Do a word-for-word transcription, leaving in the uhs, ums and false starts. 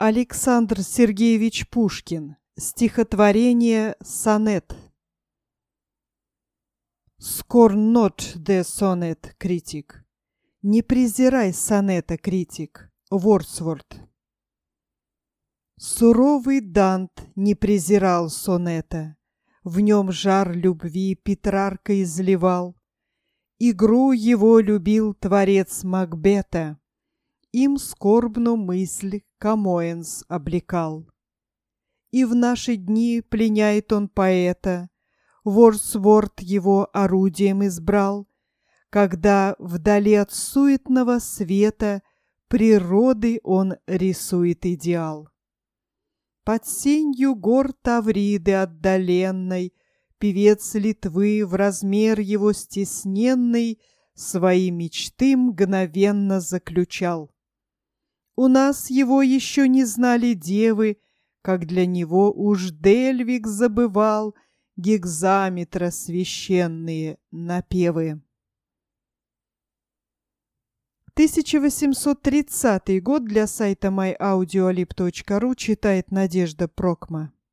Александр Сергеевич Пушкин. Стихотворение «Сонет». Scorn not the sonnet, критик. Не презирай сонета, критик. Вордсворт. Суровый Дант не презирал сонета. В нем жар любви Петрарка изливал. Игру его любил творец Макбета. Им скорбну мысль Камоэнс облекал. И в наши дни пленяет он поэта. Вордсворт его орудием избрал, когда вдали от суетного света природы он рисует идеал. Под сенью гор Тавриды отдаленной певец Литвы в размер его стесненный свои мечты мгновенно заключал. У нас его еще не знали девы, как для него уж Дельвиг забывал гекзаметра священные напевы. тысяча восемьсот тридцатый год для сайта май аудиолиб точка ру читает Надежда Прокма.